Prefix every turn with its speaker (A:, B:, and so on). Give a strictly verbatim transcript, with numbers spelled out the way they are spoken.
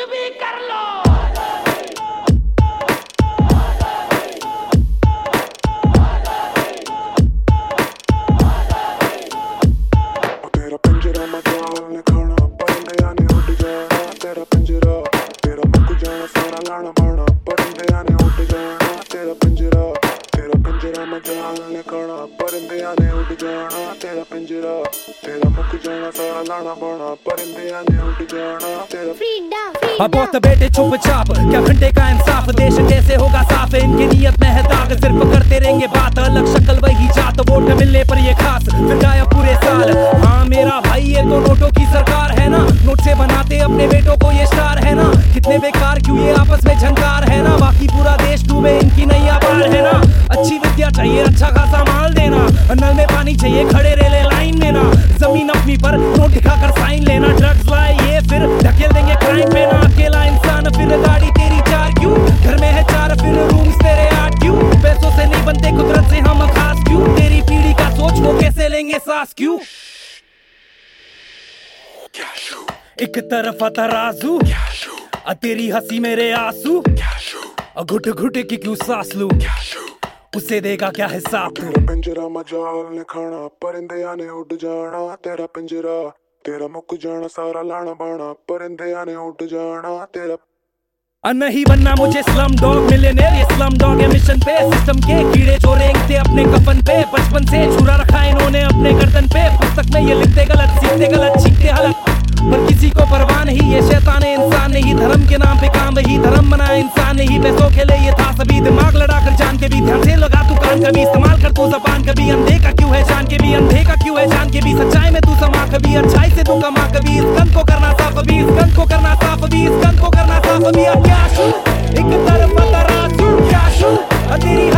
A: भी कर लो।
B: तेरा पंजरा मजाल खाना परिंदे आने उड़ जाना, तेरा पंजरा तेरा मुक जाना सारा लाना बाना, परिंदे आने उड़ जाना तेरा पंजरा, तेरा पंजरा मजाल खाना परिंदे आने उड़ जाना, तेरा पंजरा तेरा मुक जाना सारा लाना बाना, परिंदे आने उड़ जाना तेरा
C: फ्रीडा
D: अब बहुत बेटे चुपचाप, क्या घंटे का इंसाफ, देश कैसे होगा साफ, इनकी नीयत में है दाग, सिर्फ करते रहेंगे बात, अलग शक्ल वही जात, वोट मिलने पर ये खास फिर गायब पूरे साल। हाँ मेरा भाई ये तो नोटों की सरकार है ना, नोट से बनाते अपने बेटों को ये स्टार है ना, कितने बेकार क्यों ये आपस में झंकार है ना, बाकी पूरा देश डूबे इनकी नैया पार है ना। अच्छी विद्या चाहिए अच्छा खासा माल देना, नल में पानी चाहिए खड़े रेले लाइन में ना, जमीन अपनी पर नोट दिखाकर साइन लेना, ड्रग्स लाए ये फिर ढकेल देंगे क्राइम पे ना, अकेला इंसान फिर गाड़ी तेरी चार क्यों, घर में है चार फिर रूम्स तेरे आठ क्यों, पैसों से नहीं बनते कुदरत से हम खास क्यों, तेरी पीढ़ी का सोच वो कैसे लेंगे सांस क्यों। एक तरफ तराजू आ तेरी हंसी मेरे आंसू, घुट घुट की क्यों सांस लूं, उसे देगा क्या हिसाब तू।
B: तेरा पंजरा मजाल खाना परिंदे आने उड़ जाना, तेरा पंजरा तेरा मुक जाना सारा लाना बाना, परिंदे आने उड़ जाना तेरा।
D: नहीं बनना मुझे स्लम डॉग मिलियनेयर, ये स्लम डॉग है मिशन पे, सिस्टम के कीड़े चोरेंगे अपने कफन पे, बचपन से छुरा रखा इन्होंने अपने गर्दन पे, पुस्तक में ये लिखते गलत सीखते गलत सीखते हलत, पर किसी को परवाह नहीं, ये शैतान है इंसान नहीं, धर्म के नाम पे काम वही धर्म बना इंसान नहीं, पैसों के लिए ये था सभी, दिमाग लड़ा कर जान के भी, ध्यान से लगा तू कान कभी, इस्तेमाल कर तू जबान कभी, अंधे का क्यों है जान के भी, अंधे का क्यों है जान के भी, सच्चाई में तू समा कभी, अच्छाई से तू कमा कभी, इस गन को करना साफ अभी, इस गन को करना साफ अभी, इस गन को करना साफ अभी। क्या शू एक तरफ तराजू क्या शू तेरी